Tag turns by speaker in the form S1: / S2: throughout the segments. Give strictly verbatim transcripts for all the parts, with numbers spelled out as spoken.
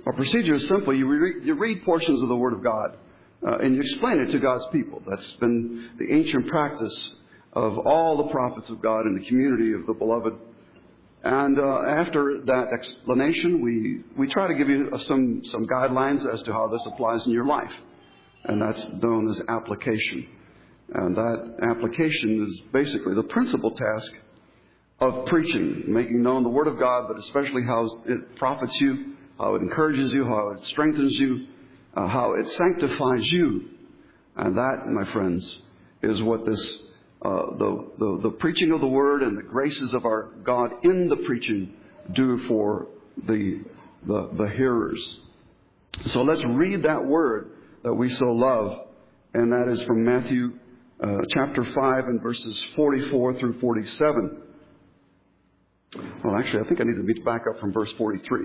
S1: Our procedure is simple. You read, you read portions of the Word of God, uh, and you explain it to God's people. That's been the ancient practice of all the prophets of God in the community of the beloved. And uh, after that explanation, we, we try to give you some, some guidelines as to how this applies in your life. And that's known as application. And that application is basically the principal task of preaching, making known the Word of God, but especially how it profits you, how it encourages you, how it strengthens you, uh, how it sanctifies you. And that, my friends, is what this, uh, the, the, the preaching of the Word and the graces of our God in the preaching do for the, the, the hearers. So let's read that Word that we so love, and that is from Matthew uh, chapter five and verses forty-four through forty-seven. Well, actually, I think I need to be back up from verse forty-three.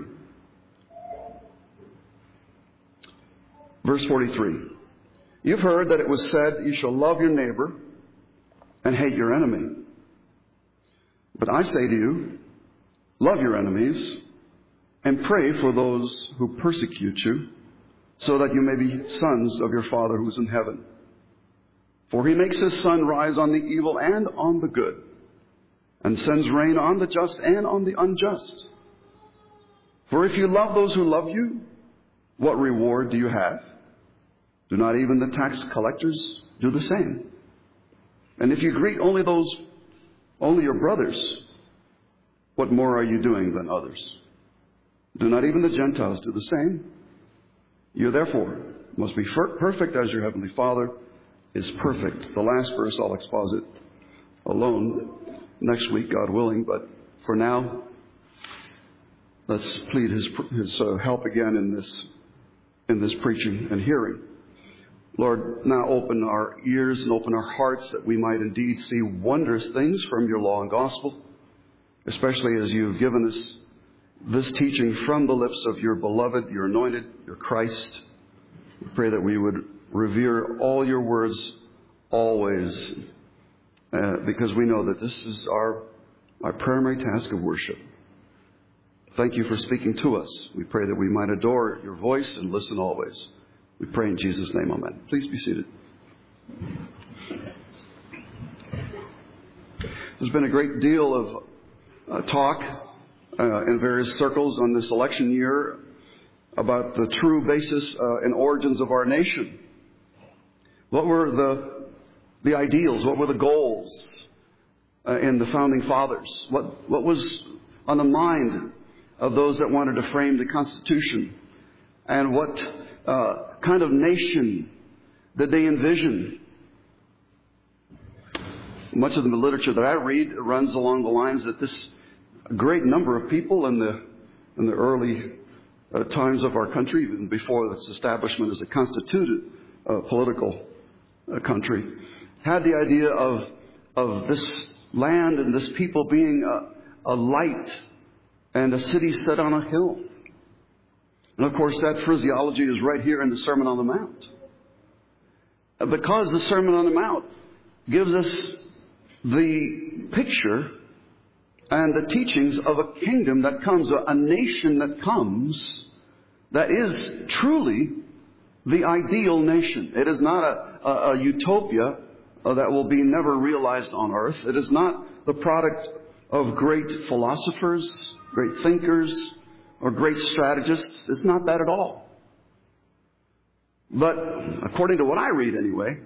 S1: Verse forty-three. You've heard that it was said, you shall love your neighbor and hate your enemy. But I say to you, love your enemies and pray for those who persecute you, so that you may be sons of your Father who is in heaven. For he makes his sun rise on the evil and on the good, and sends rain on the just and on the unjust. For if you love those who love you, what reward do you have? Do not even the tax collectors do the same? And if you greet only those, only your brothers, what more are you doing than others? Do not even the Gentiles do the same? You therefore must be perfect as your heavenly Father is perfect. The last verse I'll exposit alone next week, God willing. But for now, let's plead His His uh, help again in this in this preaching and hearing. Lord, now open our ears and open our hearts that we might indeed see wondrous things from your law and gospel, especially as you've given us this teaching from the lips of your beloved, your anointed, your Christ. We pray that we would revere all your words always, uh, because we know that this is our, our primary task of worship. Thank you for speaking to us. We pray that we might adore your voice and listen always. We pray in Jesus' name, amen. Please be seated. There's been a great deal of uh, talk uh, in various circles on this election year about the true basis uh, and origins of our nation. What were the the ideals? What were the goals uh, in the founding fathers? What what was on the mind of those that wanted to frame the Constitution? And what uh, kind of nation did they envision? Much of the literature that I read runs along the lines that this great number of people in the in the early uh, times of our country, even before its establishment as a constituted uh, political uh, country, had the idea of of this land and this people being a, a light and a city set on a hill. And of course, that phraseology is right here in the Sermon on the Mount. Because the Sermon on the Mount gives us the picture and the teachings of a kingdom that comes, a nation that comes, that is truly the ideal nation. It is not a, a, a utopia that will be never realized on earth. It is not the product of great philosophers, great thinkers, or great strategists. It's not that at all. But according to what I read anyway,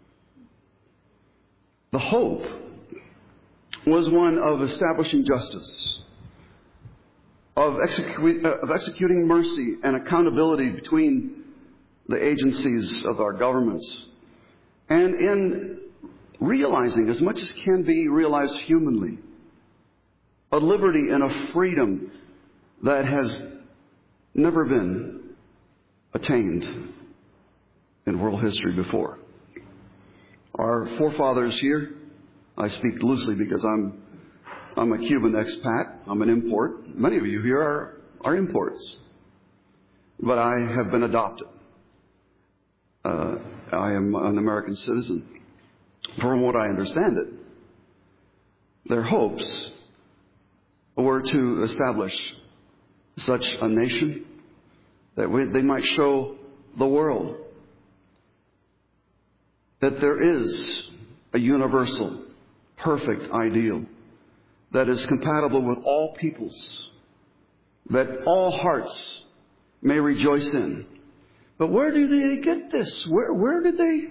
S1: the hope was one of establishing justice, of, execu- of executing mercy and accountability between the agencies of our governments, and in realizing as much as can be realized humanly a liberty and a freedom that has never been attained in world history before. Our forefathers here, I speak loosely because I'm I'm a Cuban expat. I'm an import. Many of you here are, are imports. But I have been adopted. Uh, I am an American citizen. From what I understand it, their hopes were to establish such a nation that we, they might show the world that there is a universal, perfect ideal that is compatible with all peoples, that all hearts may rejoice in. But where do they get this? Where, where did they...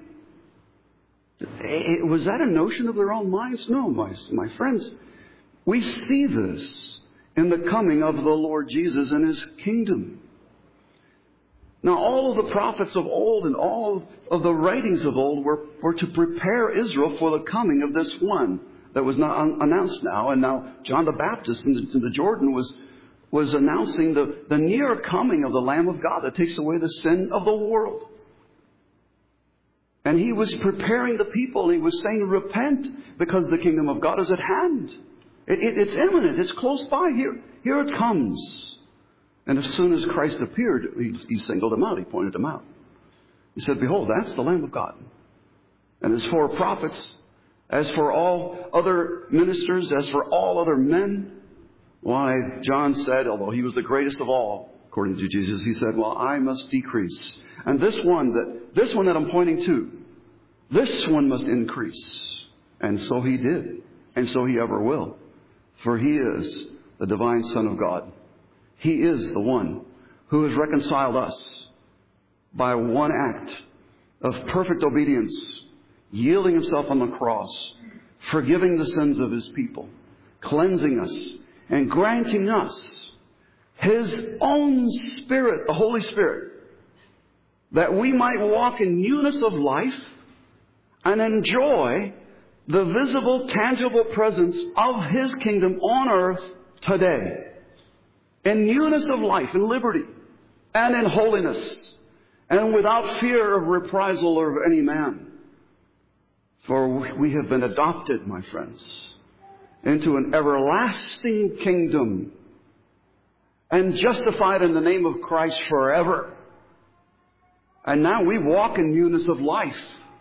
S1: Was that a notion of their own minds? No, my, my friends. We see this in the coming of the Lord Jesus and His kingdom. Now, all of the prophets of old and all of the writings of old were, were to prepare Israel for the coming of this one that was not un- announced now. And now John the Baptist in the, in the Jordan was, was announcing the, the near coming of the Lamb of God that takes away the sin of the world. And he was preparing the people. He was saying, repent, because the kingdom of God is at hand. It, it, it's imminent. It's close by. Here, here it comes. And as soon as Christ appeared, he, he singled him out. He pointed him out. He said, behold, that's the Lamb of God. And as for prophets, as for all other ministers, as for all other men, why, John said, although he was the greatest of all, according to Jesus, he said, well, I must decrease. And this one that, this one that I'm pointing to, this one must increase. And so he did. And so he ever will. For he is the divine Son of God. He is the one who has reconciled us by one act of perfect obedience, yielding himself on the cross, forgiving the sins of his people, cleansing us, and granting us his own Spirit, the Holy Spirit, that we might walk in newness of life and enjoy the visible, tangible presence of his kingdom on earth today. In newness of life, in liberty, and in holiness, and without fear of reprisal or of any man. For we have been adopted, my friends, into an everlasting kingdom and justified in the name of Christ forever. And now we walk in newness of life.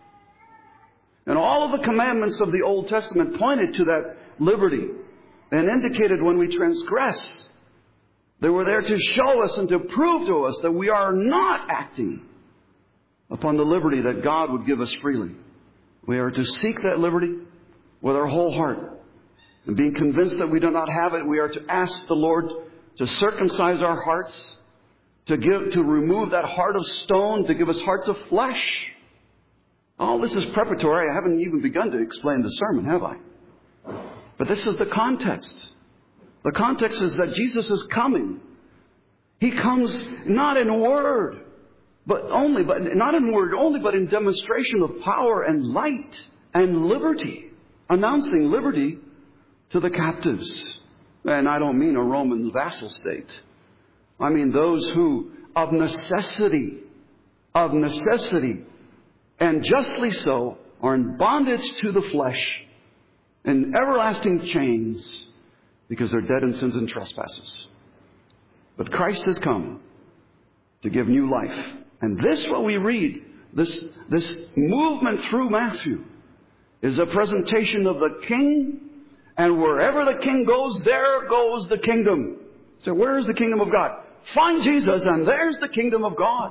S1: And all of the commandments of the Old Testament pointed to that liberty and indicated when we transgress, they were there to show us and to prove to us that we are not acting upon the liberty that God would give us freely. We are to seek that liberty with our whole heart. And being convinced that we do not have it, we are to ask the Lord to circumcise our hearts, to give, to remove that heart of stone, to give us hearts of flesh. All this is preparatory. I haven't even begun to explain the sermon, have I? But this is the context. The context is that Jesus is coming. He comes not in word, but only, but not in word only, but in demonstration of power and light and liberty, announcing liberty to the captives. And I don't mean a Roman vassal state. I mean those who, of necessity, of necessity, and justly so, are in bondage to the flesh, in everlasting chains, because they're dead in sins and trespasses. But Christ has come to give new life. And this, what we read, this, this movement through Matthew, is a presentation of the King. And wherever the King goes, there goes the kingdom. So where is the kingdom of God? Find Jesus, and there's the kingdom of God.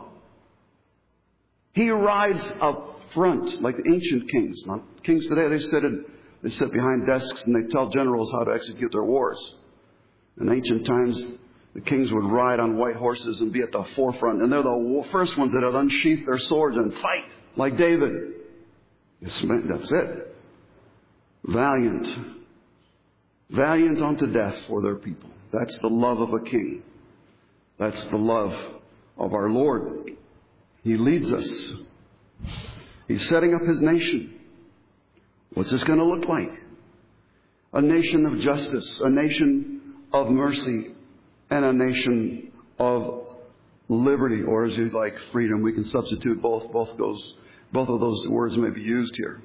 S1: He rides up front like the ancient kings. Not kings today, they sit in, they sit behind desks and they tell generals how to execute their wars. In ancient times, the kings would ride on white horses and be at the forefront. And they're the first ones that would unsheath their swords and fight like David. That's it. Valiant. Valiant unto death for their people. That's the love of a king. That's the love of our Lord. He leads us. He's setting up his nation. What's this going to look like? A nation of justice, a nation of mercy, and a nation of liberty, or as you like, freedom. We can substitute both. Both those, both of those words may be used here.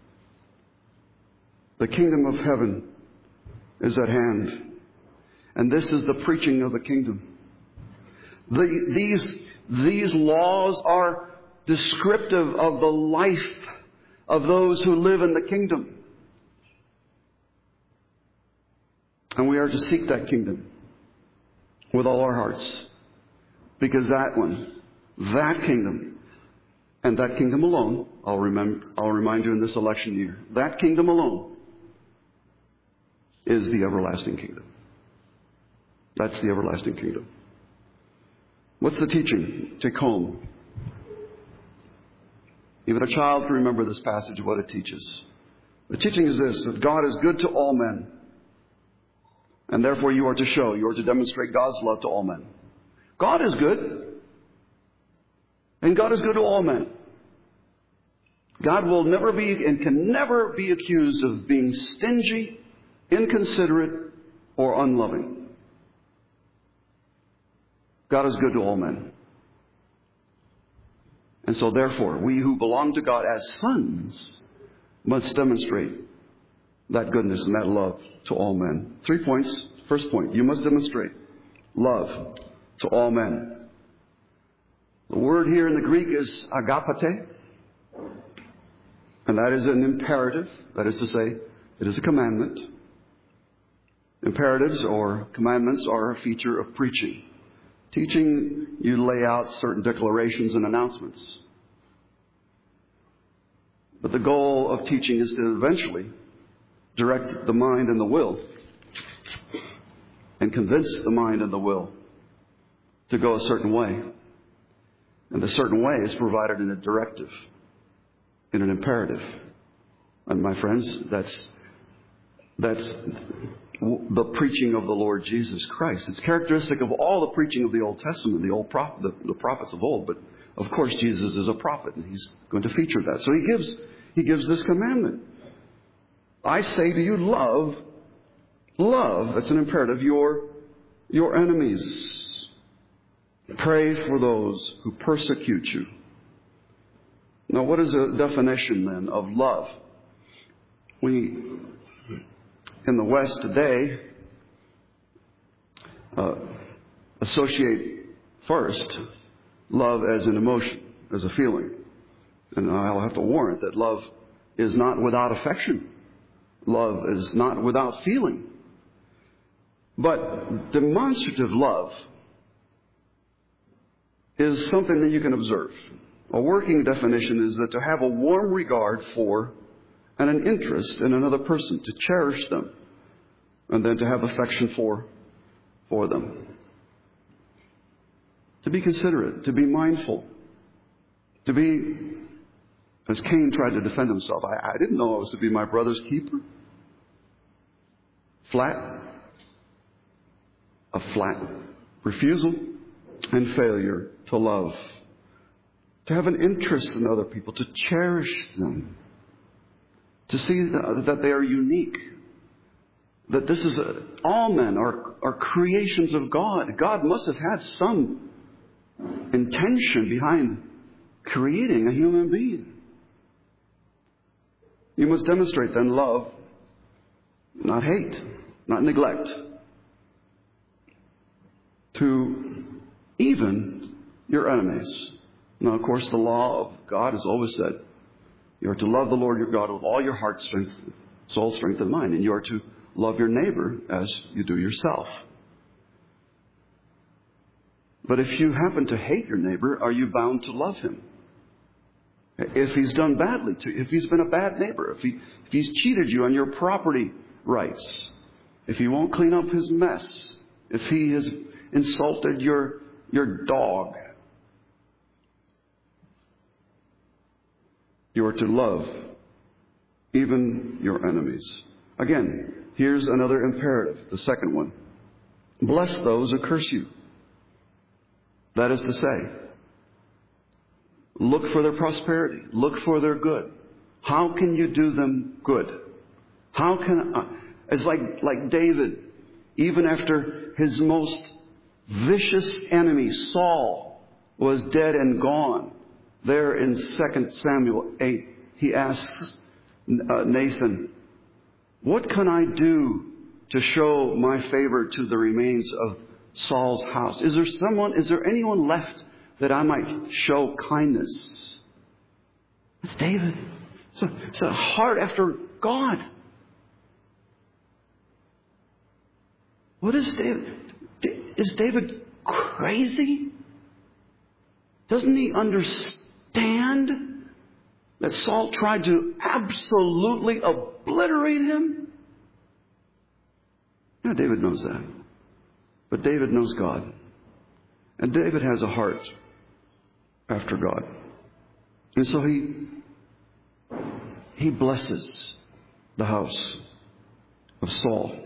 S1: The kingdom of heaven is at hand. And this is the preaching of the kingdom. The, these, these laws are descriptive of the life of those who live in the kingdom. And we are to seek that kingdom with all our hearts, Because that one, that kingdom, and that kingdom alone, I'll remember, I'll remind you in this election year, that kingdom alone is the everlasting kingdom. That's the everlasting kingdom. What's the teaching? Take home. Even a child can remember this passage, what it teaches. The teaching is this, that God is good to all men. And therefore you are to show, you are to demonstrate God's love to all men. God is good. And God is good to all men. God will never be and can never be accused of being stingy, inconsiderate, or unloving. God is good to all men. And so therefore, we who belong to God as sons must demonstrate that goodness and that love to all men. Three points. First point, you must demonstrate love to all men. The word here in the Greek is agapete, and that is an imperative. That is to say, it is a commandment. Imperatives or commandments are a feature of preaching. Teaching, you lay out certain declarations and announcements. But the goal of teaching is to eventually direct the mind and the will and convince the mind and the will to go a certain way. And the certain way is provided in a directive, in an imperative. And my friends, that's that's the preaching of the Lord Jesus Christ. It's characteristic of all the preaching of the Old Testament, the old prophet, the, the prophets of old. But of course, Jesus is a prophet, and he's going to feature that. So he gives he gives this commandment. I say to you, love, love. That's an imperative. Your your enemies. Pray for those who persecute you. Now, what is a definition then of love? We, in the West today, uh, associate first love as an emotion, as a feeling. And I'll have to warn that love is not without affection. Love is not without feeling. But demonstrative love is something that you can observe. A working definition is that to have a warm regard for and an interest in another person, to cherish them, and then to have affection for, for them. To be considerate, to be mindful, to be, as Cain tried to defend himself, I, I didn't know I was to be my brother's keeper. Flat, a flat refusal and failure to love. To have an interest in other people, to cherish them. To see that they are unique. That this is, a, all men are, are creations of God. God must have had some intention behind creating a human being. You must demonstrate then love, not hate, not neglect, to even your enemies. Now, of course, the law of God has always said, you are to love the Lord your God with all your heart, strength, soul, strength, and mind. And you are to love your neighbor as you do yourself. But if you happen to hate your neighbor, are you bound to love him? If he's done badly to you, if he's been a bad neighbor, if he if he's cheated you on your property rights, if he won't clean up his mess, if he has insulted your your dog, you are to love even your enemies. Again, here's another imperative, the second one. Bless those who curse you. That is to say, look for their prosperity. Look for their good. How can you do them good? How can I, it's like, like David, even after his most vicious enemy, Saul, was dead and gone. There in Second Samuel eight, he asks uh, Nathan, what can I do to show my favor to the remains of Saul's house? Is there someone, is there anyone left that I might show kindness? That's David. It's a, it's a heart after God. What is David? Is David crazy? Doesn't he understand that Saul tried to absolutely obliterate him? Yeah, David knows that. But David knows God. And David has a heart after God. And so he, he blesses the house of Saul.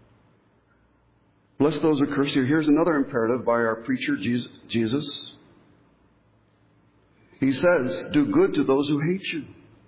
S1: Bless those who curse you. Here's another imperative by our preacher, Jesus. He says, do good to those who hate you.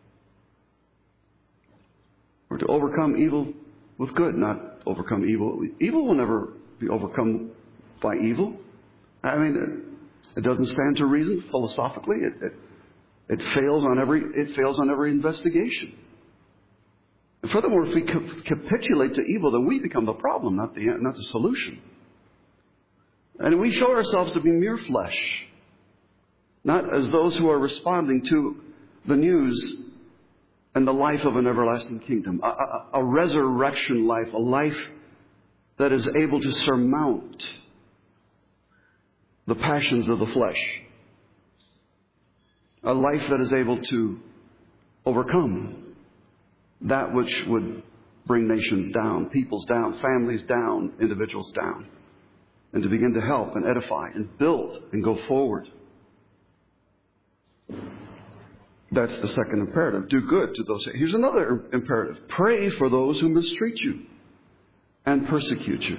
S1: Or to overcome evil with good, not overcome evil. Evil will never be overcome by evil. I mean, it, it doesn't stand to reason philosophically. It, it, it fails on every it fails on every investigation. And furthermore, if we capitulate to evil, then we become the problem, not the not the solution. And we show ourselves to be mere flesh, not as those who are responding to the news and the life of an everlasting kingdom, a, a, a resurrection life, a life that is able to surmount the passions of the flesh, a life that is able to overcome that which would bring nations down, peoples down, families down, individuals down, and to begin to help and edify and build and go forward. That's the second imperative. Do good to those. Here's another imperative. Pray for those who mistreat you and persecute you.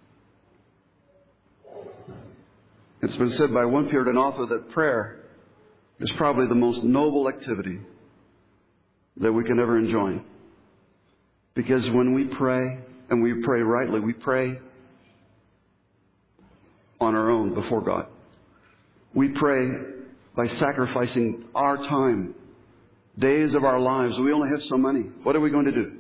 S1: It's been said by one Puritan author that prayer is probably the most noble activity that we can ever enjoy. Because when we pray, and we pray rightly, we pray on our own before God. We pray by sacrificing our time, days of our lives. We only have so many. What are we going to do?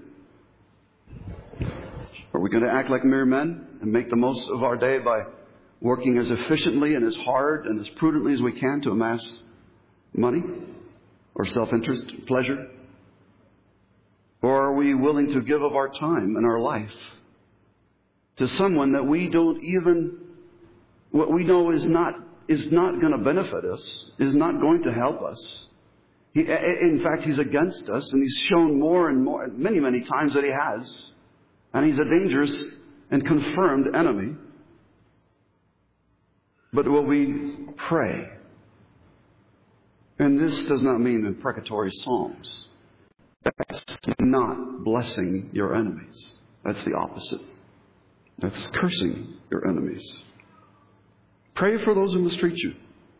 S1: Are we going to act like mere men and make the most of our day by working as efficiently and as hard and as prudently as we can to amass money or self-interest, pleasure? Or are we willing to give of our time and our life to someone that we don't even, what we know is not is not going to benefit us, is not going to help us. He, in fact, he's against us, and he's shown more and more, many, many times that he has. And he's a dangerous and confirmed enemy. But will we pray? And this does not mean imprecatory psalms. That's not blessing your enemies. That's the opposite. That's cursing your enemies. Pray for those who mistreat you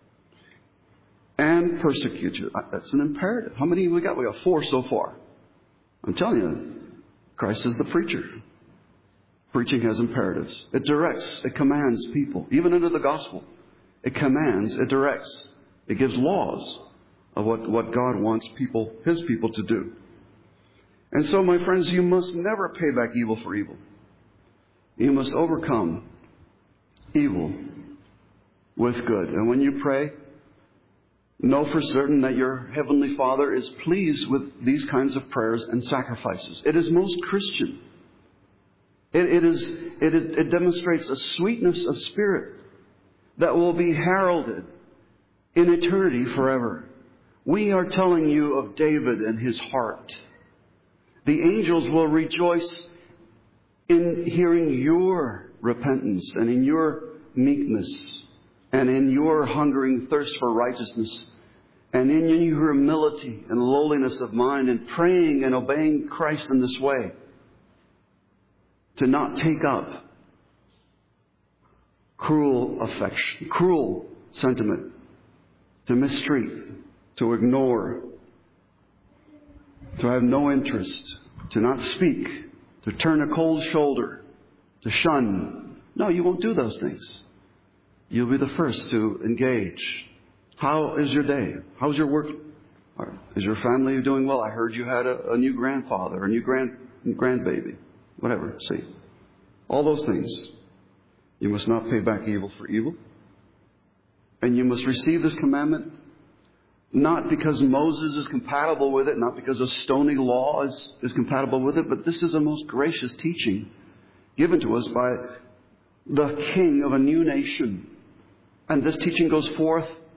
S1: and persecute you. That's an imperative. How many we got? We got four so far. I'm telling you, Christ is the preacher. Preaching has imperatives. It directs, it commands people. Even under the gospel, it commands, it directs. It gives laws of what, what God wants people, His people to do. And so, my friends, you must never pay back evil for evil. You must overcome evil with good. And when you pray, know for certain that your Heavenly Father is pleased with these kinds of prayers and sacrifices. It is most Christian. It, it, is, it, is, it demonstrates a sweetness of spirit that will be heralded in eternity forever. We are telling you of David and his heart. The angels will rejoice in hearing your repentance and in your meekness and in your hungering thirst for righteousness and in your humility and lowliness of mind and praying and obeying Christ in this way. To not take up cruel affection, cruel sentiment, to mistreat, to ignore, to have no interest, to not speak, to turn a cold shoulder, to shun. No, you won't do those things. You'll be the first to engage. How is your day? How's your work? Is your family doing well? I heard you had a, a new grandfather, a new grand grandbaby. Whatever, see. All those things. You must not pay back evil for evil. And you must receive this commandment not because Moses is compatible with it, not because a stony law is, is compatible with it, but this is a most gracious teaching given to us by the King of a new nation. And this teaching goes forth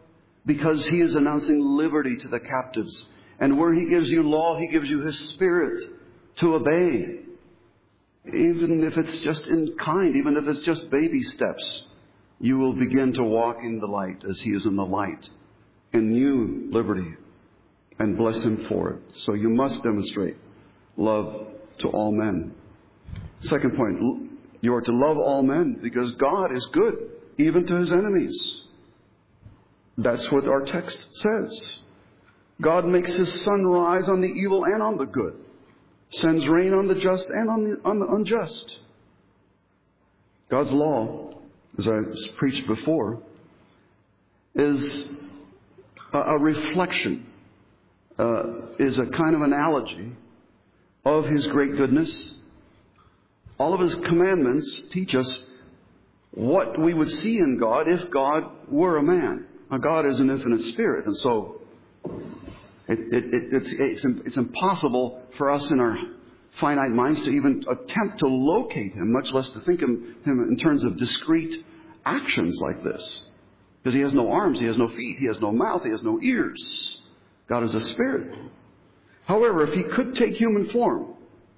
S1: because He is announcing liberty to the captives. And where He gives you law, He gives you His Spirit to obey. Even if it's just in kind, even if it's just baby steps, you will begin to walk in the light as He is in the light, in new liberty, and bless Him for it. So you must demonstrate love to all men. Second point, you are to love all men because God is good, even to His enemies. That's what our text says. God makes His sun rise on the evil and on the good, sends rain on the just and on the, on the unjust. God's law, as I preached before, is a, a reflection, uh, is a kind of analogy of His great goodness. All of His commandments teach us what we would see in God if God were a man. Now, God is an infinite spirit, and so it, it, it, it's, it's, it's impossible for us in our finite minds to even attempt to locate Him, much less to think of Him in terms of discrete actions like this. Because He has no arms, He has no feet, He has no mouth, He has no ears. God is a spirit. However, if He could take human form,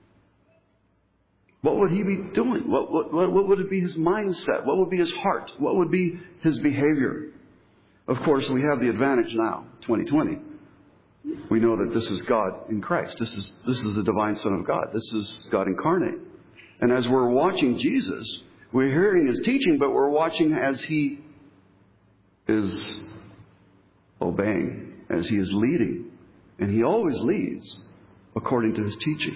S1: what would He be doing? What, what, what would it be His mindset? What would be His heart? What would be His behavior? Of course, we have the advantage now, twenty twenty. We know that this is God in Christ. This is, this is the divine Son of God. This is God incarnate. And as we're watching Jesus, we're hearing His teaching, but we're watching as He is obeying, as He is leading. And He always leads according to His teaching.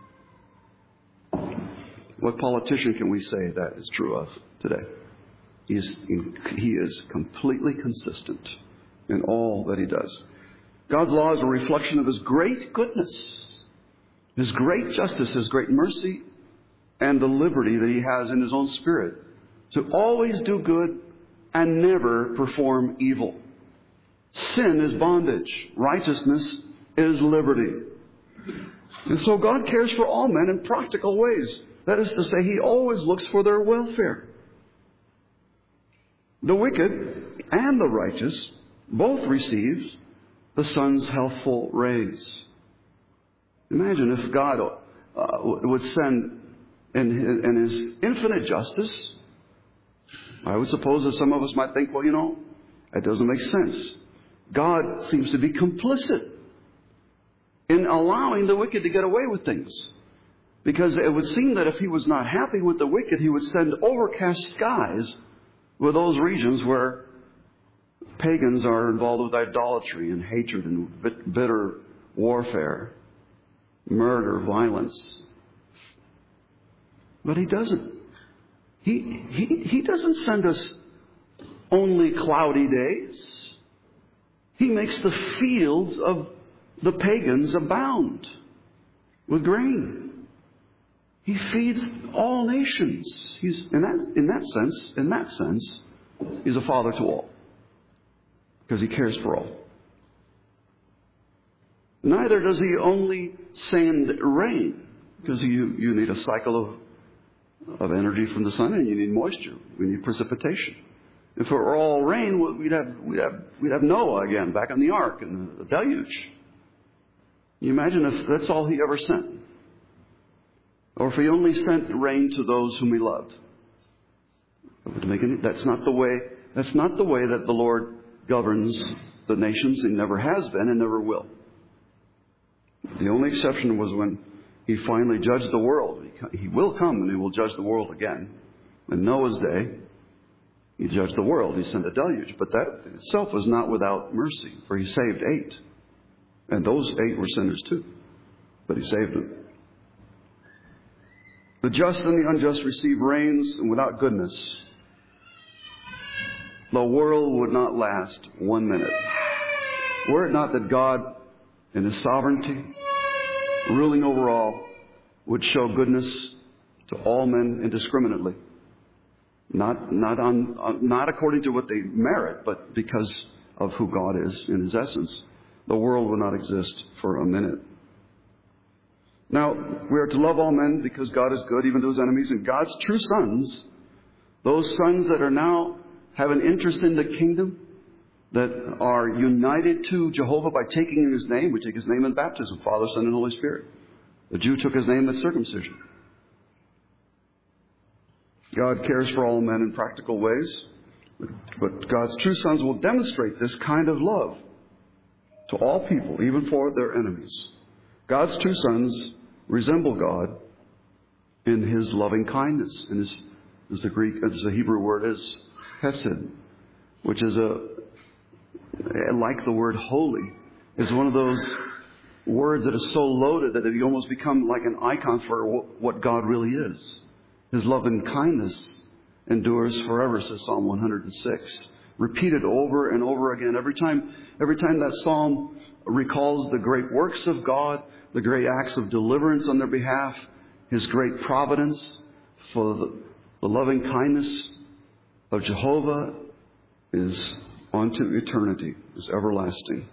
S1: What politician can we say that is true of today? He is, he is completely consistent in all that He does. God's law is a reflection of His great goodness, His great justice, His great mercy, and the liberty that He has in His own Spirit to always do good and never perform evil. Sin is bondage. Righteousness is liberty. And so God cares for all men in practical ways. That is to say, He always looks for their welfare. The wicked and the righteous both receive the sun's healthful rays. Imagine if God uh, would send in his, in His infinite justice. I would suppose that some of us might think, well, you know, that doesn't make sense. God seems to be complicit in allowing the wicked to get away with things. Because it would seem that if He was not happy with the wicked, He would send overcast skies with those regions where pagans are involved with idolatry and hatred and bitter warfare, murder, violence. But He doesn't. He, he, he doesn't send us only cloudy days. He makes the fields of the pagans abound with grain. He feeds all nations. He's in that in that sense, in that sense, He's a father to all. Because He cares for all. Neither does He only send rain, because you, you need a cycle of, of energy from the sun, and you need moisture. We need precipitation. If it were all rain, we'd have we'd have we'd have Noah again back on the ark and the deluge. Can you imagine if that's all He ever sent? Or if He only sent rain to those whom He loved? That would make any, that's not the way. That's not the way that the Lord governs the nations. He never has been and never will. The only exception was when He finally judged the world. He, he will come and He will judge the world again. In Noah's day, He judged the world. He sent a deluge. But that itself was not without mercy, for He saved eight. And those eight were sinners too. But He saved them. The just and the unjust receive rains, and without goodness, the world would not last one minute. Were it not that God, in His sovereignty, ruling over all, would show goodness to all men indiscriminately. Not, not, on, not according to what they merit, but because of who God is in His essence. The world would not exist for a minute. Now, we are to love all men because God is good, even to His enemies. And God's true sons, those sons that are now have an interest in the kingdom, that are united to Jehovah by taking in His name. We take His name in baptism, Father, Son, and Holy Spirit. The Jew took His name at circumcision. God cares for all men in practical ways, but God's true sons will demonstrate this kind of love to all people, even for their enemies. God's true sons resemble God in His loving kindness. And His, as the Greek, as the Hebrew word is hesed, which is a, like the word holy, is one of those words that is so loaded that you almost become like an icon for what God really is. His love and kindness endures forever, says Psalm one hundred six. Repeated over and over again. Every time, every time that psalm recalls the great works of God, the great acts of deliverance on their behalf, His great providence, for the, the loving kindness of Jehovah is unto eternity, is everlasting.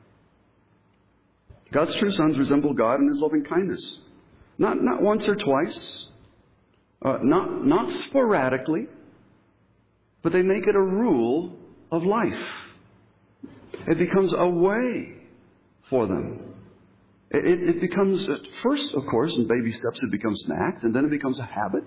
S1: God's true sons resemble God in His loving kindness. Not, not once or twice, uh, not, not sporadically, but they make it a rule of life. It becomes a way for them. It, it, it becomes, at first, of course, in baby steps, it becomes an act, and then it becomes a habit.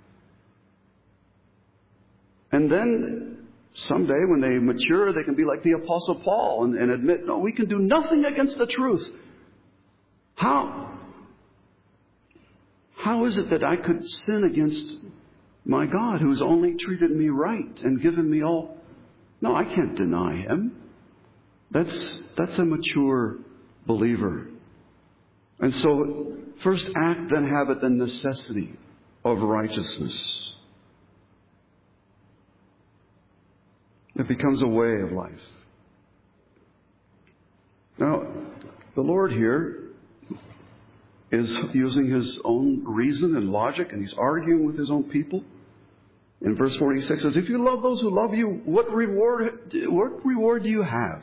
S1: And then someday, when they mature, they can be like the Apostle Paul and, and admit, no, we can do nothing against the truth. How? How is it that I could sin against my God, who's only treated me right and given me all? No, I can't deny Him. That's, that's a mature believer. And so, first act, then habit, then necessity of righteousness. It becomes a way of life. Now, the Lord here is using His own reason and logic, and He's arguing with His own people. In verse forty-six, says, if you love those who love you, what reward, what reward do you have?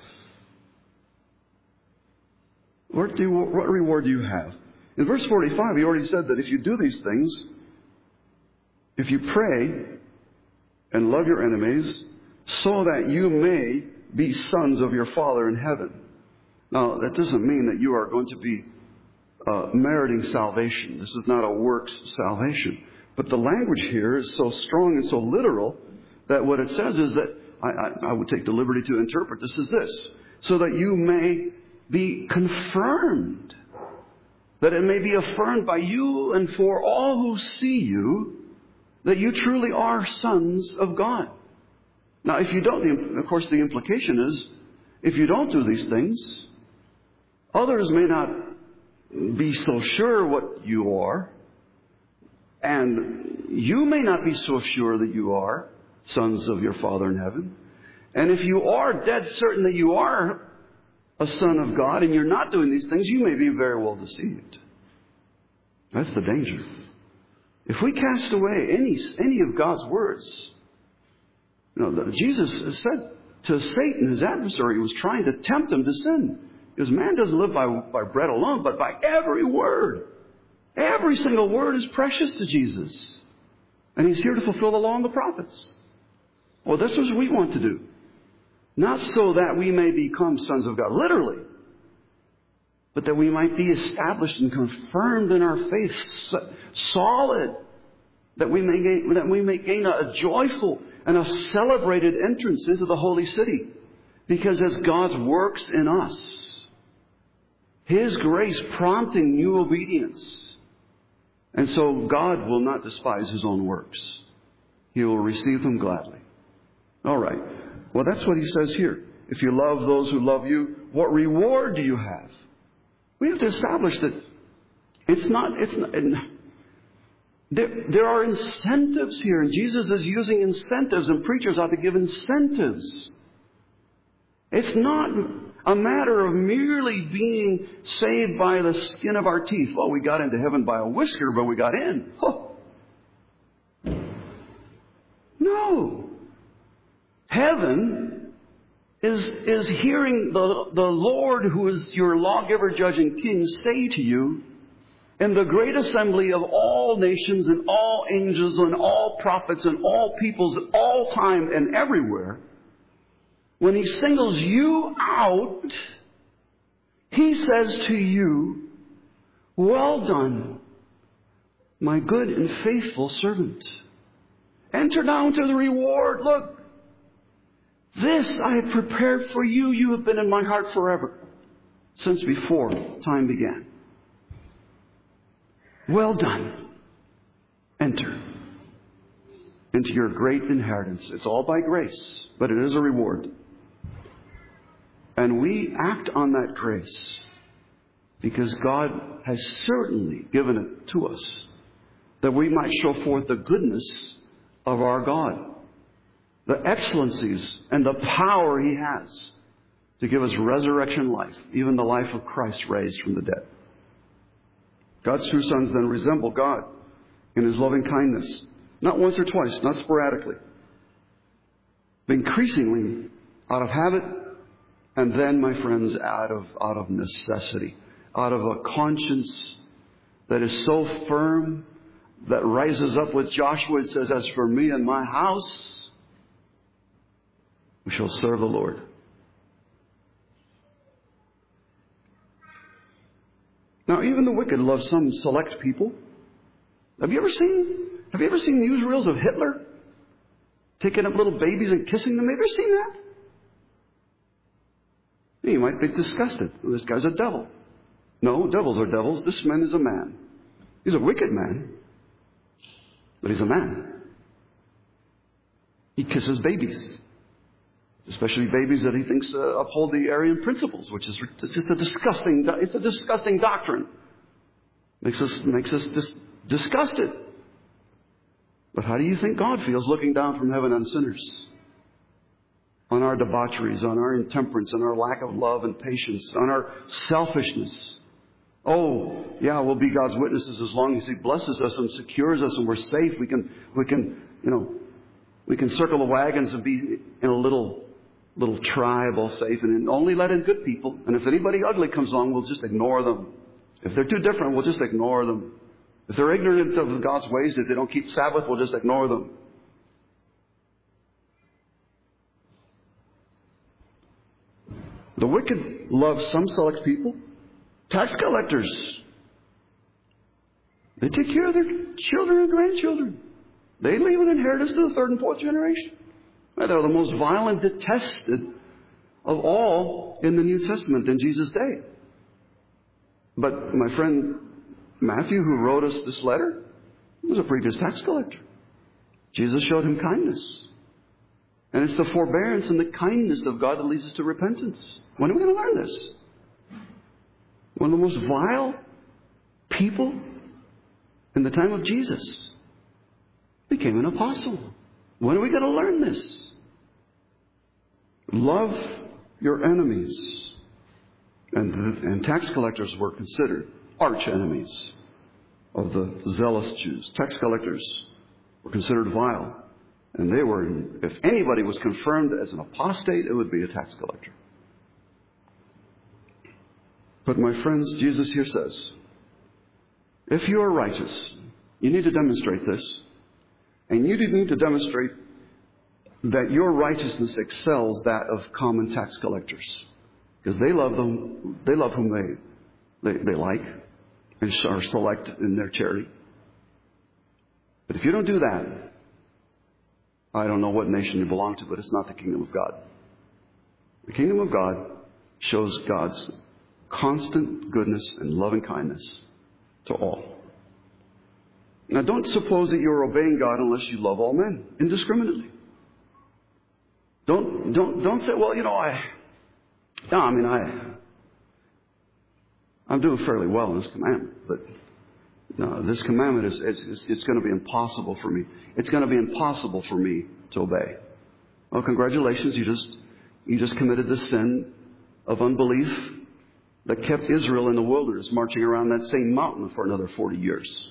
S1: What, do, what reward do you have? In verse forty-five, He already said that if you do these things, if you pray and love your enemies, so that you may be sons of your Father in heaven. Now, that doesn't mean that you are going to be uh, meriting salvation. This is not a works salvation. But the language here is so strong and so literal that what it says is that, I, I, I would take the liberty to interpret this as this, so that you may be confirmed, that it may be affirmed by you and for all who see you, that you truly are sons of God. Now, if you don't, of course, the implication is, if you don't do these things, others may not be so sure what you are, and you may not be so sure that you are sons of your Father in heaven. And if you are dead certain that you are a son of God and you're not doing these things, you may be very well deceived. That's the danger. If we cast away any, any of God's words, you know, Jesus said to Satan, his adversary, who was trying to tempt him to sin, because man doesn't live by, by bread alone, but by every word. Every single word is precious to Jesus. And He's here to fulfill the law and the prophets. Well, this is what we want to do. Not so that we may become sons of God, literally, but that we might be established and confirmed in our faith, solid, that we may gain, that we may gain a joyful and a celebrated entrance into the holy city. Because as God's works in us, His grace prompting new obedience. And so God will not despise His own works. He will receive them gladly. All right. Well, that's what He says here. If you love those who love you, what reward do you have? We have to establish that it's not, it's not, there, there are incentives here. And Jesus is using incentives, and preachers ought to give incentives. It's not a matter of merely being saved by the skin of our teeth. Well, we got into heaven by a whisker, but we got in. Oh. No. Heaven is, is hearing the, the Lord, who is your lawgiver, judge, and king, say to you, in the great assembly of all nations and all angels and all prophets and all peoples, all time and everywhere, when He singles you out, He says to you, well done, my good and faithful servant. Enter now into the reward. Look, this I have prepared for you. You have been in my heart forever, since before time began. Well done. Enter into your great inheritance. It's all by grace, but it is a reward. And we act on that grace because God has certainly given it to us, that we might show forth the goodness of our God, the excellencies and the power He has to give us resurrection life, even the life of Christ raised from the dead. God's true sons then resemble God in His loving kindness, not once or twice, not sporadically, but increasingly out of habit, and then, my friends, out of out of necessity, out of a conscience that is so firm that rises up with Joshua and says, as for me and my house, we shall serve the Lord. Now, even the wicked love some select people. Have you ever seen, have you ever seen newsreels of Hitler taking up little babies and kissing them? Have you ever seen that? You might be disgusted. This guy's a devil. No, devils are devils. This man is a man. He's a wicked man, but he's a man. He kisses babies, especially babies that he thinks uh, uphold the Aryan principles, which is it's just a disgusting. It's a disgusting doctrine. Makes us makes us dis- disgusted. But how do you think God feels looking down from heaven on sinners? On our debaucheries, on our intemperance, on our lack of love and patience, on our selfishness. Oh, yeah, we'll be God's witnesses as long as He blesses us and secures us and we're safe. We can, we can, you know, we can circle the wagons and be in a little, little tribe all safe and only let in good people. And if anybody ugly comes along, we'll just ignore them. If they're too different, we'll just ignore them. If they're ignorant of God's ways, if they don't keep Sabbath, we'll just ignore them. The wicked love some select people. Tax collectors. They take care of their children and grandchildren. They leave an inheritance to the third and fourth generation. They're the most violent, detested of all in the New Testament in Jesus' day. But my friend Matthew, who wrote us this letter, was a previous tax collector. Jesus showed him kindness. And it's the forbearance and the kindness of God that leads us to repentance. When are we going to learn this? One of the most vile people in the time of Jesus became an apostle. When are we going to learn this? Love your enemies. And, and tax collectors were considered arch enemies of the zealous Jews. Tax collectors were considered vile. And they were, if anybody was confirmed as an apostate, it would be a tax collector. But my friends, Jesus here says, if you are righteous, you need to demonstrate this. And you need to demonstrate that your righteousness excels that of common tax collectors. Because they love them, they love whom they, they, they like and are select in their charity. But if you don't do that, I don't know what nation you belong to, but it's not the kingdom of God. The kingdom of God shows God's constant goodness and loving kindness to all. Now, don't suppose that you're obeying God unless you love all men indiscriminately. Don't don't don't say, well, you know, I. No, I mean, I. I'm doing fairly well in this commandment, but no, this commandment is it's, it's, it's going to be impossible for me. It's going to be impossible for me to obey. Well, congratulations, you just you just committed the sin of unbelief that kept Israel in the wilderness, marching around that same mountain for another forty years.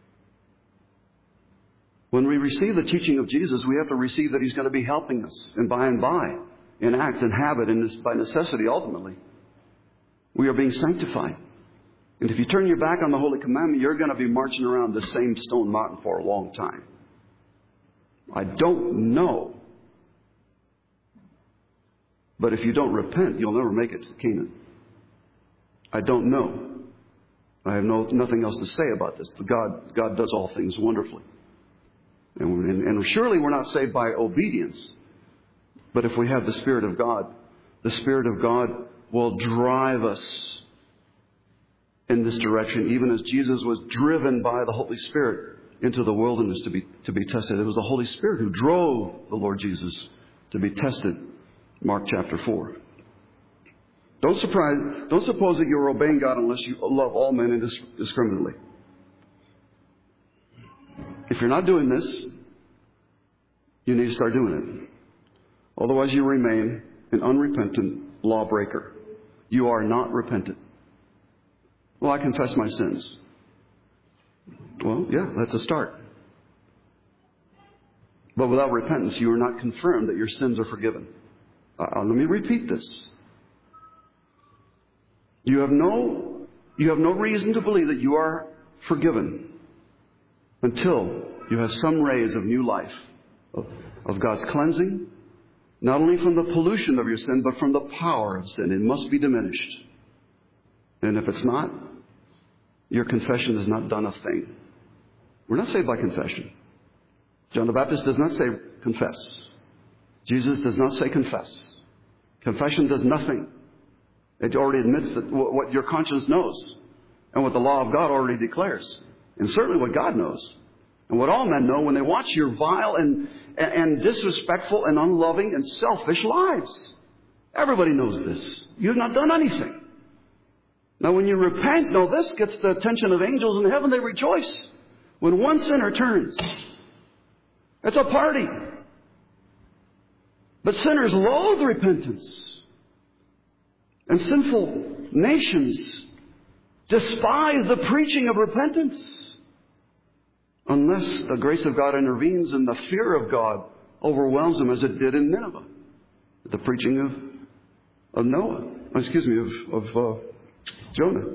S1: When we receive the teaching of Jesus, we have to receive that He's going to be helping us, and by and by, in act and habit, and this, by necessity, ultimately, we are being sanctified. And if you turn your back on the Holy Commandment, you're going to be marching around the same stone mountain for a long time. I don't know But if you don't repent, you'll never make it to Canaan. I don't know. I have no, nothing else to say about this. But God, God does all things wonderfully. And, and, and surely we're not saved by obedience. But if we have the Spirit of God, the Spirit of God will drive us in this direction, even as Jesus was driven by the Holy Spirit into the wilderness to be to be tested. It was the Holy Spirit who drove the Lord Jesus to be tested. Mark chapter four. Don't surprise, don't suppose that you're obeying God unless you love all men indiscriminately. If you're not doing this, you need to start doing it. Otherwise you remain an unrepentant lawbreaker. You are not repentant. Well, I confess my sins. Well, yeah, that's a start. But without repentance, you are not confirmed that your sins are forgiven. Uh, let me repeat this. You have no, you have no reason to believe that you are forgiven until you have some rays of new life, of, of God's cleansing, not only from the pollution of your sin, but from the power of sin. It must be diminished. And if it's not, your confession has not done a thing. We're not saved by confession. John the Baptist does not say confess. Jesus does not say confess. Confession does nothing. It already admits that what your conscience knows and what the law of God already declares. And certainly what God knows. And what all men know when they watch your vile and, and, and disrespectful and unloving and selfish lives. Everybody knows this. You have not done anything. Now when you repent, no, this gets the attention of angels in heaven. They rejoice when one sinner turns. It's a party. But sinners loathe repentance. And sinful nations despise the preaching of repentance unless the grace of God intervenes and the fear of God overwhelms them as it did in Nineveh. The preaching of, of Noah, excuse me, of, of uh, Jonah.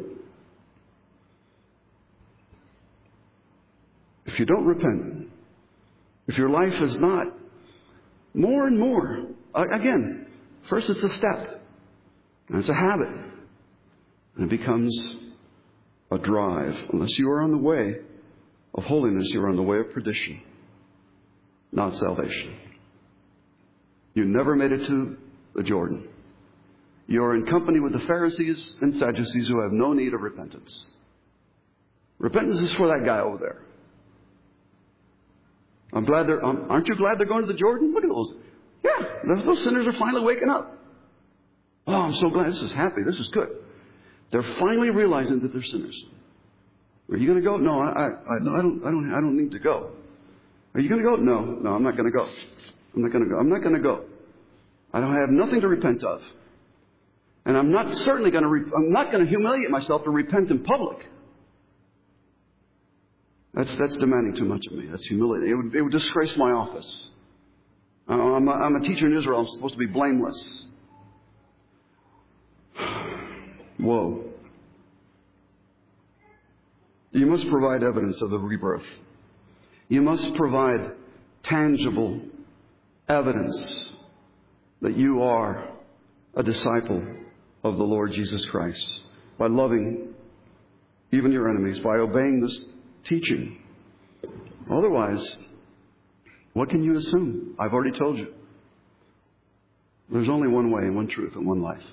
S1: If you don't repent, if your life is not more and more, again, first it's a step. And it's a habit. And it becomes a drive. Unless you are on the way of holiness, you are on the way of perdition, not salvation. You never made it to the Jordan. You are in company with the Pharisees and Sadducees who have no need of repentance. Repentance is for that guy over there. I'm glad they're, um, aren't you glad they're going to the Jordan? Look at those. Yeah, those, those sinners are finally waking up. Oh, I'm so glad. This is happy. This is good. They're finally realizing that they're sinners. Are you going to go? No, I, I, I don't, I don't, I don't need to go. Are you going to go? No, no, I'm not going to go. I'm not going to go. I'm not going to go. I don't have nothing to repent of, and I'm not certainly going to. Re- I'm not going to humiliate myself to repent in public. That's that's demanding too much of me. That's humiliating. It would, it would disgrace my office. I'm a, I'm a teacher in Israel. I'm supposed to be blameless. Whoa. You must provide evidence of the rebirth. You must provide tangible evidence that you are a disciple of the Lord Jesus Christ by loving even your enemies, by obeying this teaching. Otherwise, what can you assume? I've already told you. There's only one way, one truth, and one life.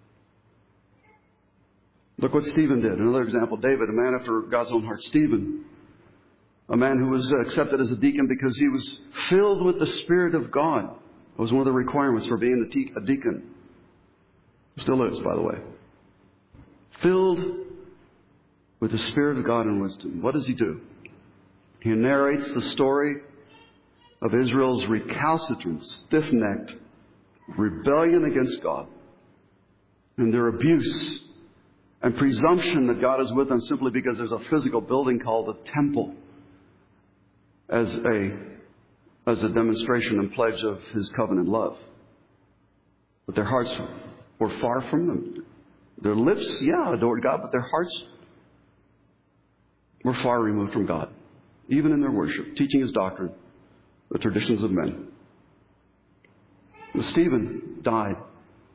S1: Look what Stephen did. Another example, David, a man after God's own heart. Stephen, a man who was accepted as a deacon because he was filled with the Spirit of God. It was one of the requirements for being a, te- a deacon. Still is, by the way. Filled with the Spirit of God and wisdom. What does he do? He narrates the story of Israel's recalcitrant, stiff-necked rebellion against God and their abuse and presumption that God is with them simply because there's a physical building called the temple as a as a demonstration and pledge of His covenant love. But their hearts were far from them. Their lips, yeah, adored God, but their hearts were far removed from God, even in their worship, teaching His doctrine, the traditions of men. And Stephen died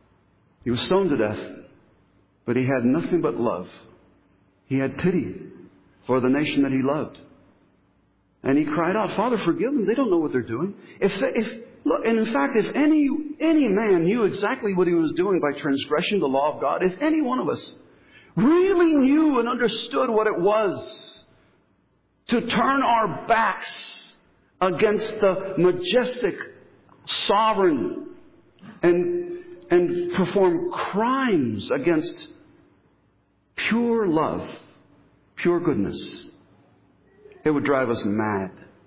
S1: He was stoned to death, but he had nothing but love. He had pity for the nation that he loved. And he cried out, Father, forgive them. They don't know what they're doing. If, they, if look, and in fact, if any, any man knew exactly what he was doing by transgressing the law of God, if any one of us really knew and understood what it was to turn our backs against the majestic sovereign and, and perform crimes against pure love, pure goodness, it would drive us mad.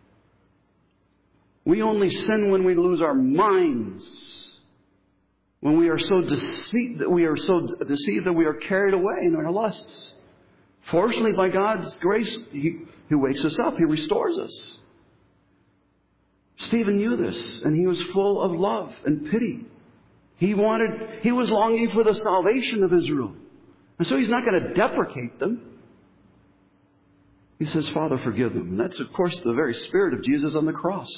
S1: We only sin when we lose our minds, when we are so deceived that we are so deceived that we are carried away in our lusts. Fortunately, by God's grace, He, he wakes us up. He restores us. Stephen knew this, and he was full of love and pity. He wanted, he was longing for the salvation of Israel. And so he's not going to deprecate them. He says, Father, forgive them. And that's, of course, the very spirit of Jesus on the cross.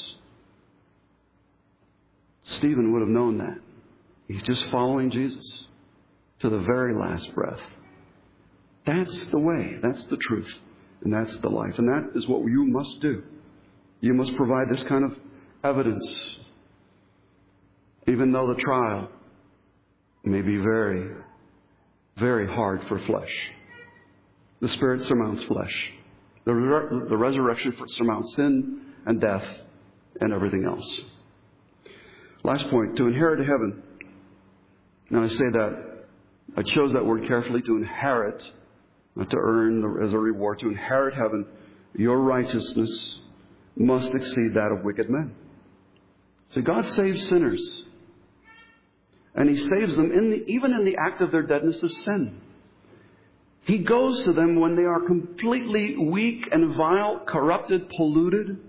S1: Stephen would have known that. He's just following Jesus to the very last breath. That's the way. That's the truth. And that's the life. And that is what you must do. You must provide this kind of evidence. Even though the trial may be very, very hard for flesh. The Spirit surmounts flesh. The, re- the resurrection surmounts sin and death and everything else. Last point, to inherit heaven. Now I say that, I chose that word carefully, to inherit, not to earn the, as a reward. To inherit heaven, your righteousness must exceed that of wicked men. So God saves sinners. And He saves them in the, even in the act of their deadness of sin. He goes to them when they are completely weak and vile, corrupted, polluted.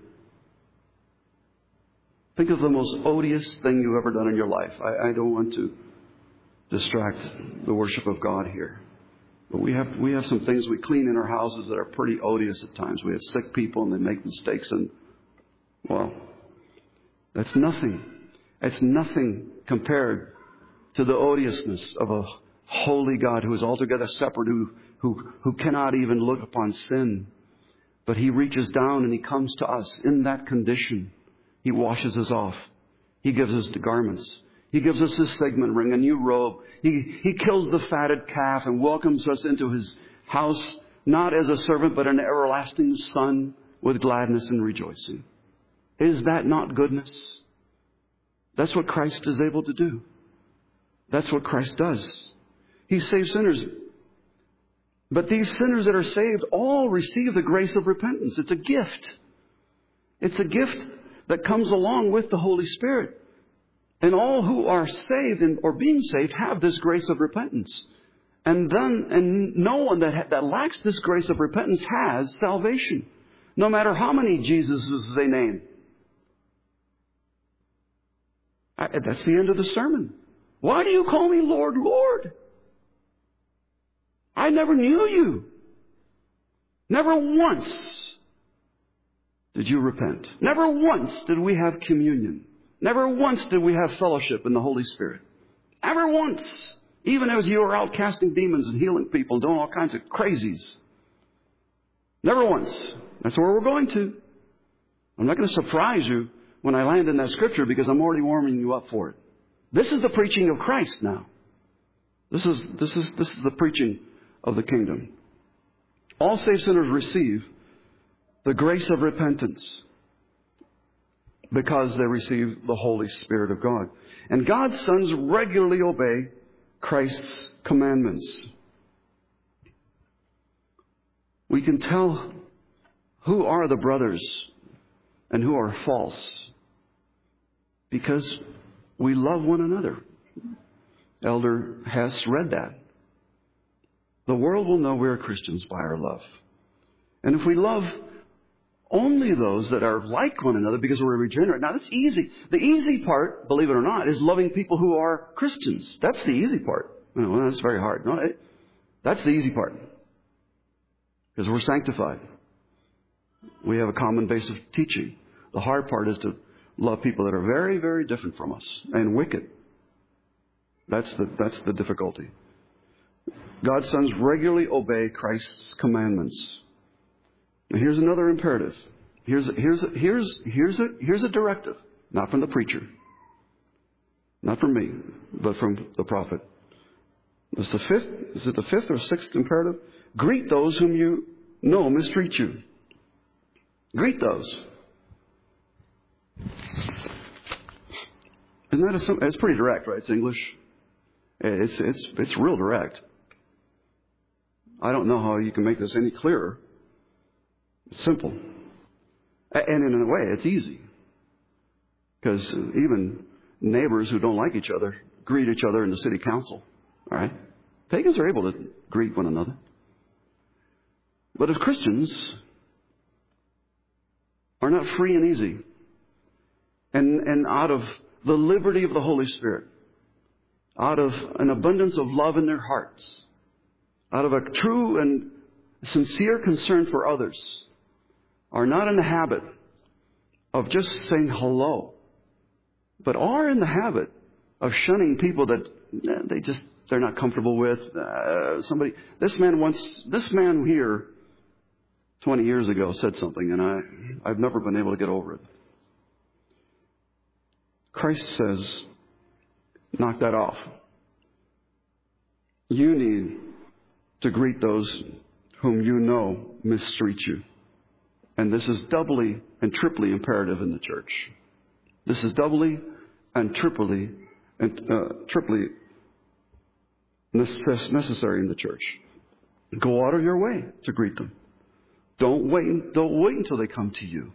S1: Think of the most odious thing you've ever done in your life. I, I don't want to distract the worship of God here. But we have we have some things we clean in our houses that are pretty odious at times. We have sick people and they make mistakes, and, well, that's nothing. It's nothing compared to the odiousness of a holy God who is altogether separate, who, who, who cannot even look upon sin. But He reaches down and He comes to us in that condition. He washes us off. He gives us the garments. He gives us His signet ring, a new robe. He, he kills the fatted calf and welcomes us into His house, not as a servant, but an everlasting son with gladness and rejoicing. Is that not goodness? That's what Christ is able to do. That's what Christ does. He saves sinners. But these sinners that are saved all receive the grace of repentance. It's a gift. It's a gift that comes along with the Holy Spirit. And all who are saved and, or being saved have this grace of repentance. And then, and no one that, that lacks this grace of repentance has salvation. No matter how many Jesuses they name. I, that's the end of the sermon. Why do you call me Lord, Lord? I never knew you. Never once did you repent. Never once did we have communion. Never once did we have fellowship in the Holy Spirit. Never once. Even as you were out casting demons and healing people and doing all kinds of crazies. Never once. That's where we're going to. I'm not going to surprise you when I land in that scripture because I'm already warming you up for it. This is the preaching of Christ now. This is, this is, this is the preaching of the kingdom. All saved sinners receive the grace of repentance because they receive the Holy Spirit of God. And God's sons regularly obey Christ's commandments. We can tell who are the brothers and who are false because we love one another. Elder Hess read that. The world will know we are Christians by our love. And if we love only those that are like one another because we're regenerate. Now, that's easy. The easy part, believe it or not, is loving people who are Christians. That's the easy part. Well, that's very hard. No, it, that's the easy part. Because we're sanctified. We have a common base of teaching. The hard part is to love people that are very, very different from us and wicked. That's the, that's the difficulty. God's sons regularly obey Christ's commandments. Now here's another imperative. Here's, here's, here's, here's, a, here's a directive, not from the preacher, not from me, but from the prophet. Is the fifth, is it the fifth or sixth imperative? Greet those whom you know mistreat you. Greet those. Isn't that a, it's pretty direct, right? It's English. It's, it's, it's real direct. I don't know how you can make this any clearer. It's simple. And in a way, it's easy. Because even neighbors who don't like each other greet each other in the city council. All right? Pagans are able to greet one another. But if Christians are not free and easy, and, and out of the liberty of the Holy Spirit, out of an abundance of love in their hearts, out of a true and sincere concern for others, are not in the habit of just saying hello, but are in the habit of shunning people that eh, they just, they're not comfortable with. Uh, somebody, this man once, this man here twenty years ago said something, and I, I've never been able to get over it. Christ says, knock that off. You need to greet those whom you know mistreat you. And this is doubly and triply imperative in the church. This is doubly and triply and uh, triply necess- necessary in the church. Go out of your way to greet them. Don't wait. Don't wait until they come to you.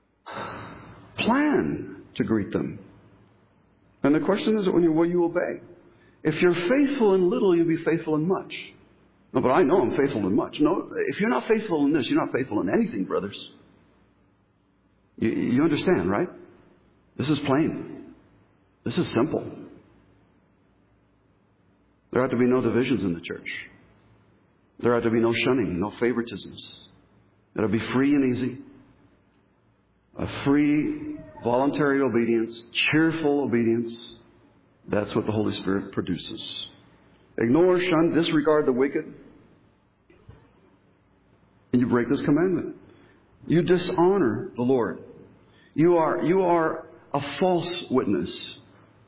S1: Plan to greet them. And the question is, when you will you obey? If you're faithful in little, you'll be faithful in much. No, but I know I'm faithful in much. No, if you're not faithful in this, you're not faithful in anything, brothers. You, you understand, right? This is plain. This is simple. There ought to be no divisions in the church. There ought to be no shunning, no favoritisms. It ought to be free and easy. A free, voluntary obedience, cheerful obedience. That's what the Holy Spirit produces. Ignore, shun, disregard the wicked, and you break this commandment. You dishonor the Lord. You are, you are a false witness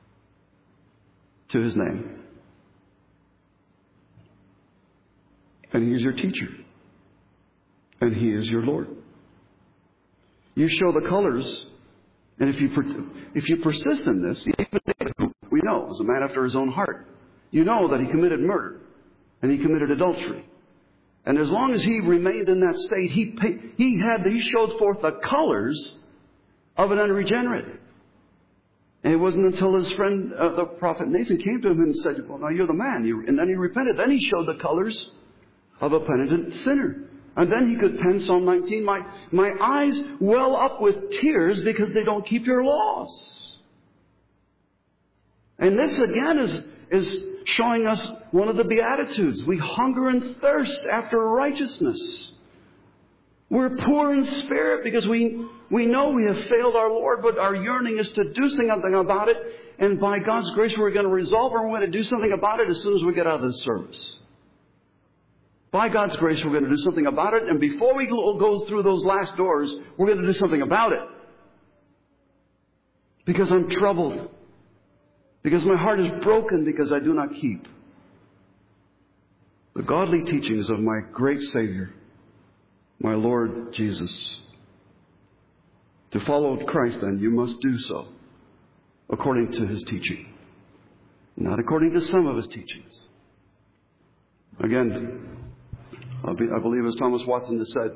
S1: to His name. And He is your teacher. And He is your Lord. You show the colors, and if you if you persist in this, even David, who we know is a man after his own heart, you know that he committed murder and he committed adultery. And as long as he remained in that state, he he had he showed forth the colors of an unregenerate. And it wasn't until his friend, uh, the prophet Nathan, came to him and said, "Well, now you're the man." You, and then he repented. Then he showed the colors of a penitent sinner. And then he could pen Psalm nineteen, my, my eyes well up with tears because they don't keep your laws. And this again is, is showing us one of the Beatitudes. We hunger and thirst after righteousness. We're poor in spirit because we, we know we have failed our Lord, but our yearning is to do something about it. And by God's grace, we're going to resolve and we're going to do something about it as soon as we get out of this service. By God's grace, we're going to do something about it. And before we go through those last doors, we're going to do something about it. Because I'm troubled. Because my heart is broken because I do not keep the godly teachings of my great Savior, my Lord Jesus. To follow Christ, then, you must do so according to His teaching, not according to some of His teachings. Again, I believe as Thomas Watson has said,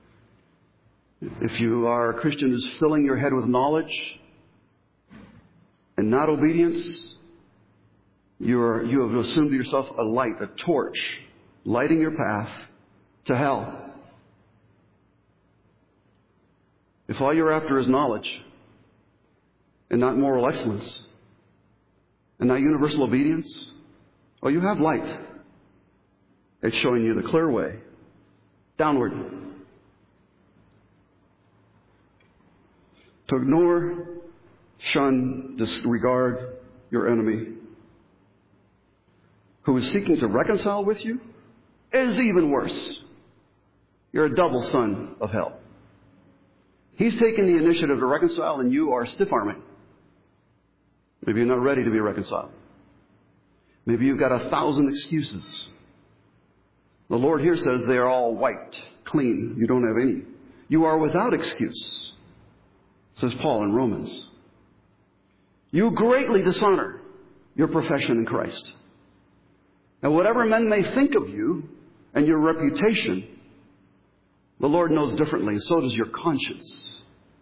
S1: if you are a Christian who's filling your head with knowledge and not obedience, you are you have assumed yourself a light, a torch, lighting your path to hell. If all you're after is knowledge and not moral excellence and not universal obedience, well, you have light. It's showing you the clear way downward. To ignore, shun, disregard your enemy who is seeking to reconcile with you, it is even worse. You're a double son of hell. He's taken the initiative to reconcile, and you are stiff-arming. Maybe you're not ready to be reconciled. Maybe you've got a thousand excuses. The Lord here says they are all wiped, clean. You don't have any. You are without excuse, says Paul in Romans. You greatly dishonor your profession in Christ. And whatever men may think of you and your reputation, the Lord knows differently, and so does your conscience.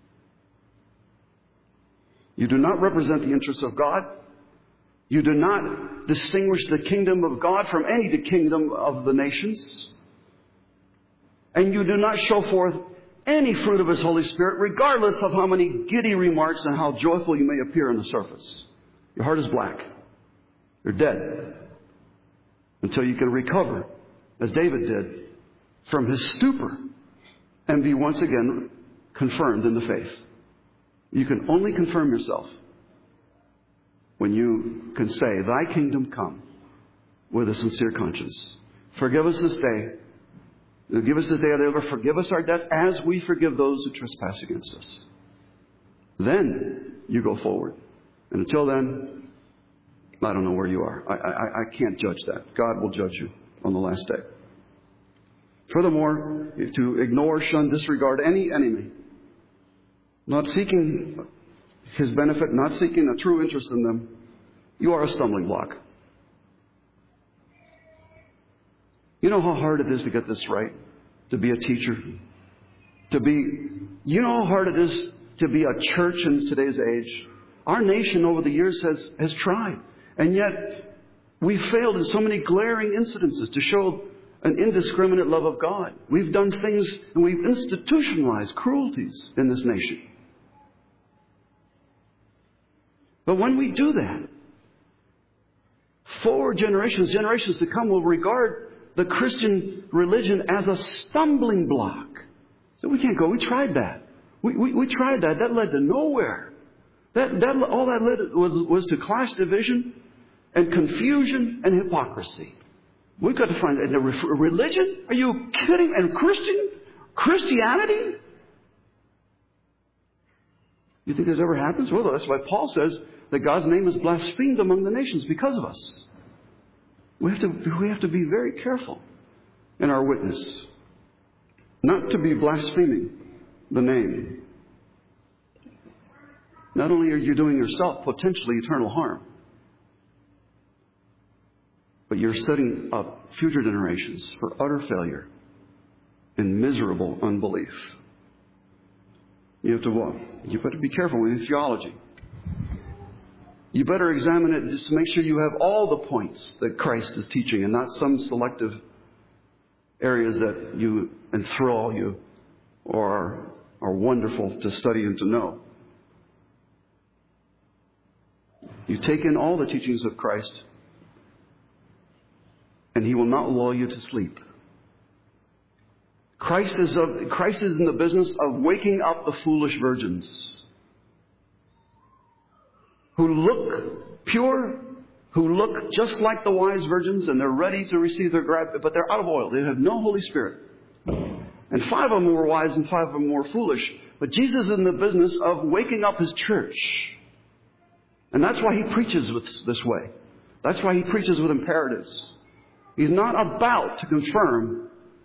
S1: You do not represent the interests of God. You do not distinguish the kingdom of God from any the kingdom of the nations. And you do not show forth any fruit of His Holy Spirit, regardless of how many giddy remarks and how joyful you may appear on the surface. Your heart is black. You're dead. Until you can recover, as David did, from his stupor and be once again confirmed in the faith. You can only confirm yourself when you can say, Thy kingdom come, with a sincere conscience. Forgive us this day. Give us this day our daily bread. Forgive us our debts as we forgive those who trespass against us. Then you go forward. And until then, I don't know where you are. I, I, I can't judge that. God will judge you on the last day. Furthermore, to ignore, shun, disregard any enemy, not seeking his benefit, not seeking a true interest in them, you are a stumbling block. You know how hard it is to get this right? To be a teacher? To be, you know how hard it is to be a church in today's age? Our nation over the years has, has tried. And yet, we failed in so many glaring incidences to show an indiscriminate love of God. We've done things and we've institutionalized cruelties in this nation. But when we do that, forward generations, generations to come will regard the Christian religion as a stumbling block. So we can't go. We tried that. We, we, we tried that. That led to nowhere. That, that, all that led was, was to class division and confusion and hypocrisy. We've got to find that. Religion? Are you kidding? And Christian? Christianity? You think this ever happens? Well, that's why Paul says that God's name is blasphemed among the nations because of us. We have to, we have to be very careful in our witness. Not to be blaspheming the name. Not only are you doing yourself potentially eternal harm, but you're setting up future generations for utter failure and miserable unbelief. You have to walk. You better be careful with your theology. You better examine it just to make sure you have all the points that Christ is teaching and not some selective areas that you enthrall you or are, are wonderful to study and to know. You take in all the teachings of Christ, and He will not lull you to sleep. Christ is, of, Christ is in the business of waking up the foolish virgins who look pure, who look just like the wise virgins, and they're ready to receive their grab, but they're out of oil. They have no Holy Spirit. And five of them were wise and five of them were foolish. But Jesus is in the business of waking up His church. And that's why He preaches with this way. That's why He preaches with imperatives. He's not about to confirm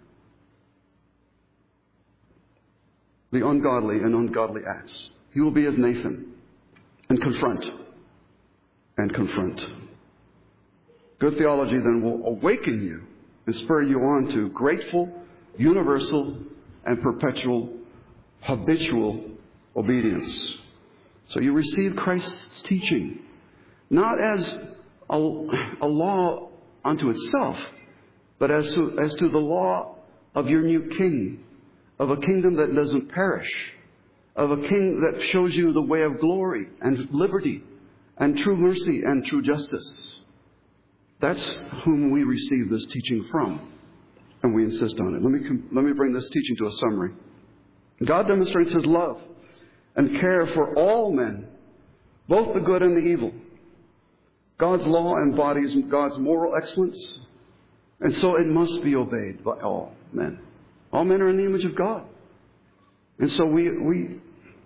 S1: the ungodly and ungodly acts. He will be as Nathan and confront and confront. Good theology then will awaken you and spur you on to grateful, universal, and perpetual, habitual obedience. So you receive Christ's teaching, not as a, a law unto itself, but as to, as to the law of your new king, of a kingdom that doesn't perish, of a king that shows you the way of glory and liberty and true mercy and true justice. That's whom we receive this teaching from, and we insist on it. Let me, let me bring this teaching to a summary. God demonstrates His love and care for all men, both the good and the evil. God's law embodies God's moral excellence, and so it must be obeyed by all men. All men are in the image of God. And so we, we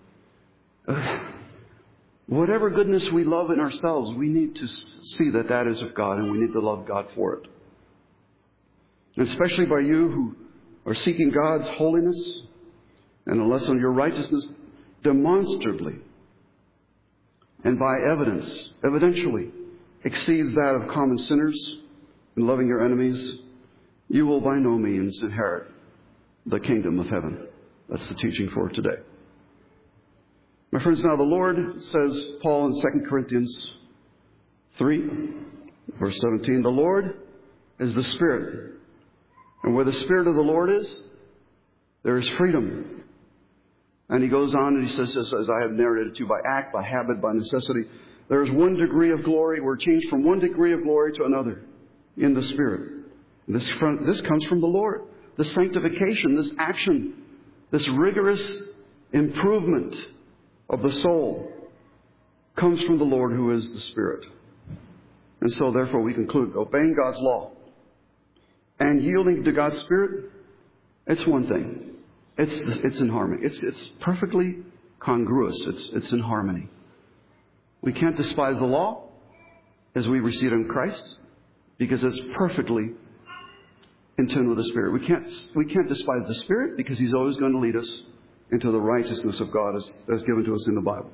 S1: uh, whatever goodness we love in ourselves, we need to see that that is of God, and we need to love God for it. And especially by you who are seeking God's holiness, and unless on your righteousness demonstrably and by evidence, evidentially exceeds that of common sinners in loving your enemies, you will by no means inherit the kingdom of heaven. That's the teaching for today. My friends, now the Lord, says Paul in Second Corinthians three, verse seventeen, the Lord is the Spirit. And where the Spirit of the Lord is, there is freedom. And he goes on and he says, as I have narrated to you, by act, by habit, by necessity, there is one degree of glory. We're changed from one degree of glory to another in the Spirit. This, from, this comes from the Lord. This sanctification, this action, this rigorous improvement of the soul comes from the Lord who is the Spirit. And so therefore we conclude, obeying God's law and yielding to God's Spirit, it's one thing. It's it's in harmony. It's it's perfectly congruous. It's it's in harmony. We can't despise the law as we receive it in Christ, because it's perfectly in tune with the Spirit. We can't we can't despise the Spirit, because He's always going to lead us into the righteousness of God as, as given to us in the Bible.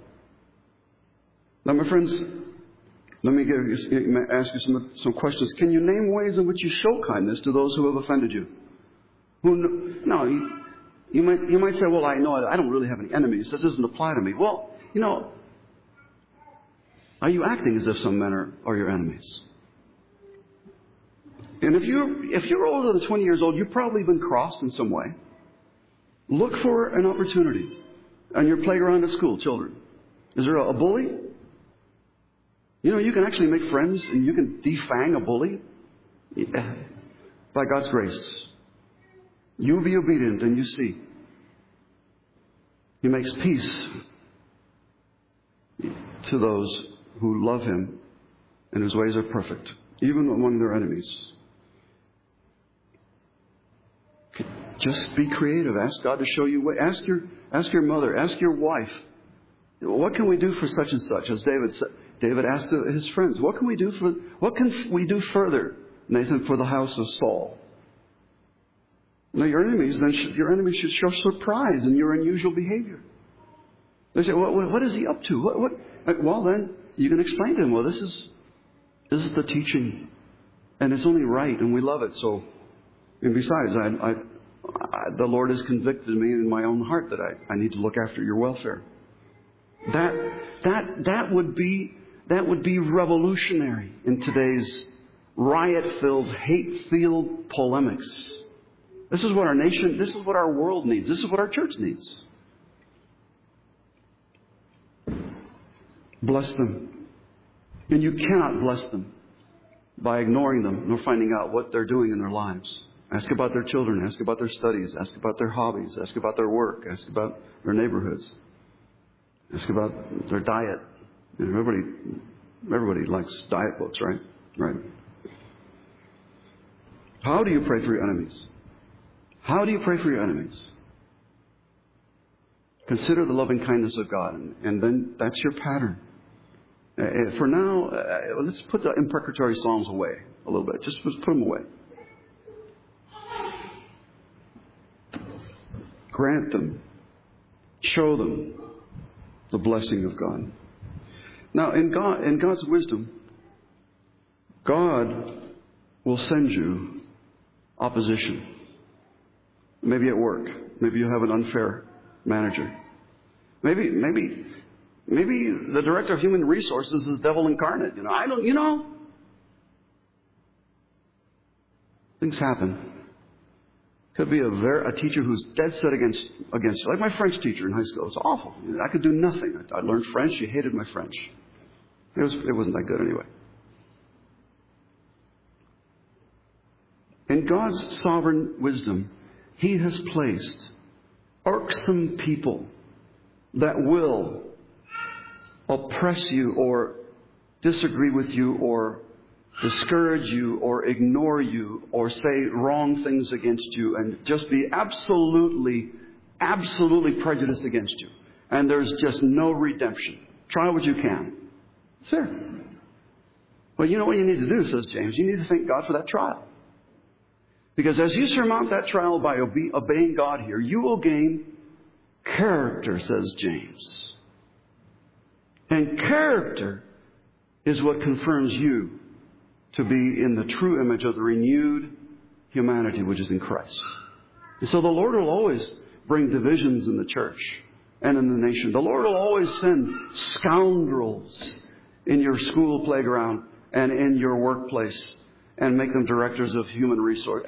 S1: Now, my friends, let me give you, ask you some some questions. Can you name ways in which you show kindness to those who have offended you? Who no. You, You might, you might say, well, I know I don't really have any enemies. This doesn't apply to me. Well, you know, are you acting as if some men are, are your enemies? And if you're, if you're older than twenty years old, you've probably been crossed in some way. Look for an opportunity on your playground at school, children. Is there a, a bully? You know, you can actually make friends and you can defang a bully by God's grace. You be obedient and you see. He makes peace to those who love Him and whose ways are perfect, even among their enemies. Just be creative. Ask God to show you way. Ask your, ask your mother. Ask your wife. What can we do for such and such? As David said, David asked his friends, what can we do for, what can we do further, Nathan, for the house of Saul? Now, your enemies, then should, your enemies should show surprise in your unusual behavior. They say, well, what is he up to? What, what? Well, then you can explain to him, well, this is this is the teaching, and it's only right, and we love it. So, and besides, I, I, I, the Lord has convicted me in my own heart that I, I need to look after your welfare. That that that would be that would be revolutionary in today's riot-filled, hate-filled polemics. This is what our nation, this is what our world needs. This is what our church needs. Bless them. And you cannot bless them by ignoring them nor finding out what they're doing in their lives. Ask about their children. Ask about their studies. Ask about their hobbies. Ask about their work. Ask about their neighborhoods. Ask about their diet. Everybody, everybody likes diet books, right? Right. How do you pray for your enemies? How do you pray for your enemies? Consider the loving kindness of God, and, and then that's your pattern. Uh, for now, uh, let's put the imprecatory psalms away a little bit. Just, just put them away. Grant them. Show them the blessing of God. Now, in God, in God's wisdom, God will send you opposition. Maybe at work. Maybe you have an unfair manager. Maybe, maybe, maybe the director of human resources is devil incarnate. You know, I don't, you know. Things happen. Could be a, very, a teacher who's dead set against against you. Like my French teacher in high school. It's awful. I could do nothing. I, I learned French. She hated my French. It was it wasn't that good anyway. In God's sovereign wisdom, He has placed irksome people that will oppress you or disagree with you or discourage you or ignore you or say wrong things against you and just be absolutely, absolutely prejudiced against you. And there's just no redemption. Try what you can. Sir. Well, you know what you need to do, says James. You need to thank God for that trial. Because as you surmount that trial by obe- obeying God here, you will gain character, says James. And character is what confirms you to be in the true image of the renewed humanity which is in Christ. And so the Lord will always bring divisions in the church and in the nation. The Lord will always send scoundrels in your school playground and in your workplace and make them directors of human resource.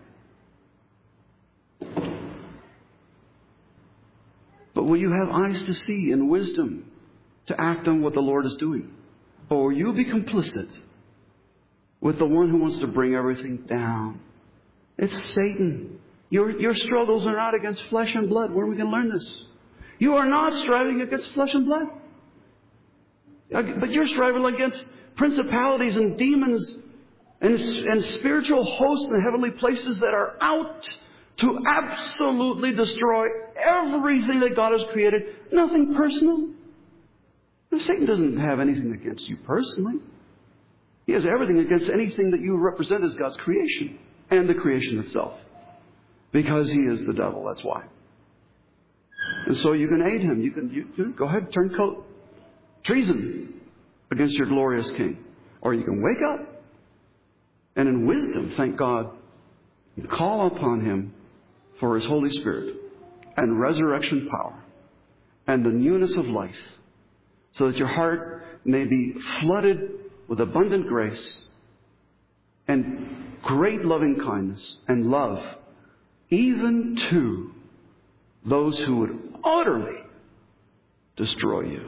S1: But will you have eyes to see and wisdom to act on what the Lord is doing? Or will you be complicit with the one who wants to bring everything down? It's Satan. Your, your struggles are not against flesh and blood. Where are we going to learn this? You are not striving against flesh and blood. But you're striving against principalities and demons and, and spiritual hosts in heavenly places that are out to absolutely destroy everything that God has created. Nothing personal. Now, Satan doesn't have anything against you personally. He has everything against anything that you represent as God's creation and the creation itself. Because he is the devil, that's why. And so you can aid him. You can, you can go ahead, turn coat. Treason against your glorious King. Or you can wake up and in wisdom thank God and call upon him for his Holy Spirit and resurrection power and the newness of life, so that your heart may be flooded with abundant grace and great loving kindness and love, even to those who would utterly destroy you.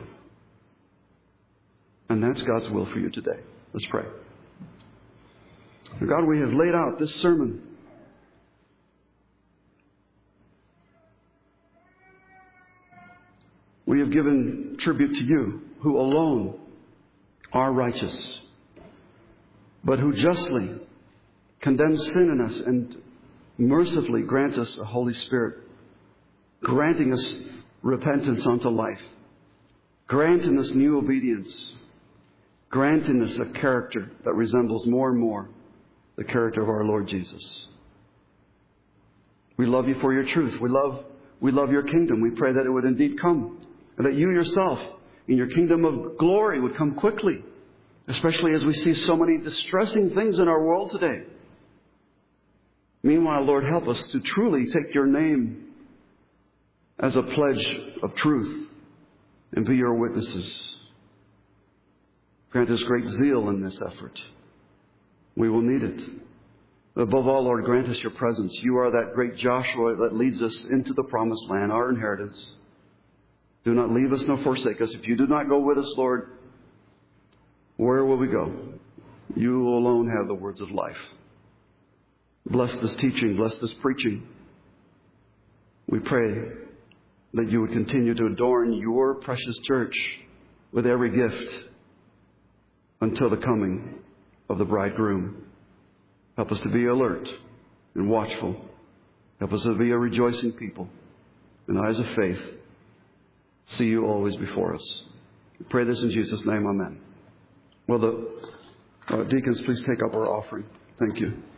S1: And that's God's will for you today. Let's pray. God, we have laid out this sermon we have given tribute to you, who alone are righteous, but who justly condemns sin in us and mercifully grants us a Holy Spirit, granting us repentance unto life, granting us new obedience, granting us a character that resembles more and more the character of our Lord Jesus. We love you for your truth. We love, we love your kingdom. We pray that it would indeed come, and that you yourself in your kingdom of glory would come quickly, especially as we see so many distressing things in our world today. Meanwhile, Lord, help us to truly take your name as a pledge of truth and be your witnesses. Grant us great zeal in this effort. We will need it. Above all, Lord, grant us your presence. You are that great Joshua that leads us into the promised land, our inheritance. Do not leave us nor forsake us. If you do not go with us, Lord, where will we go? You alone have the words of life. Bless this teaching. Bless this preaching. We pray that you would continue to adorn your precious church with every gift until the coming of the bridegroom. Help us to be alert and watchful. Help us to be a rejoicing people in eyes of faith. See you always before us. We pray this in Jesus' name. Amen. Well, the uh, deacons, please take up our offering. Thank you.